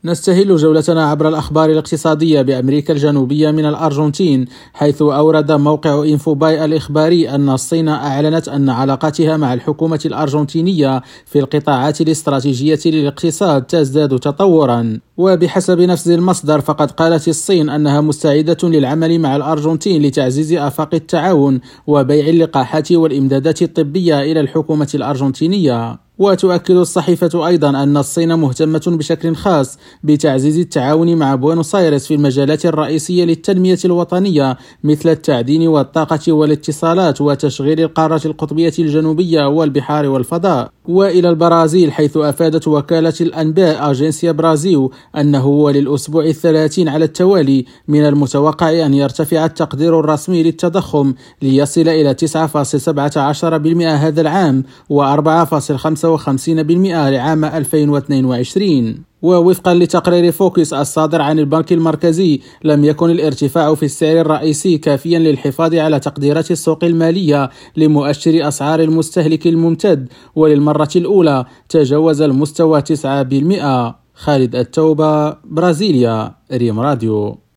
نستهل جولتنا عبر الأخبار الاقتصادية بأمريكا الجنوبية من الأرجنتين، حيث أورد موقع إنفوباي الإخباري أن الصين أعلنت أن علاقاتها مع الحكومة الأرجنتينية في القطاعات الاستراتيجية للاقتصاد تزداد تطورا. وبحسب نفس المصدر فقد قالت الصين أنها مستعدة للعمل مع الأرجنتين لتعزيز آفاق التعاون وبيع اللقاحات والإمدادات الطبية إلى الحكومة الأرجنتينية. وتؤكد الصحيفة أيضا أن الصين مهتمة بشكل خاص بتعزيز التعاون مع بوينوس آيرس في المجالات الرئيسية للتنمية الوطنية مثل التعدين والطاقة والاتصالات وتشغيل القارة القطبية الجنوبية والبحار والفضاء. وإلى البرازيل، حيث أفادت وكالة الأنباء أجنسيا برازيل أنه وللأسبوع 30 على التوالي من المتوقع أن يرتفع التقدير الرسمي للتضخم ليصل إلى 9.17% هذا العام و4.55% لعام 2022. ووفقا لتقرير فوكس الصادر عن البنك المركزي، لم يكن الارتفاع في السعر الرئيسي كافيا للحفاظ على تقديرات السوق المالية لمؤشر أسعار المستهلك الممتد، وللمرة الأولى تجاوز المستوى 9%. خالد التوبة، برازيليا، ريم راديو.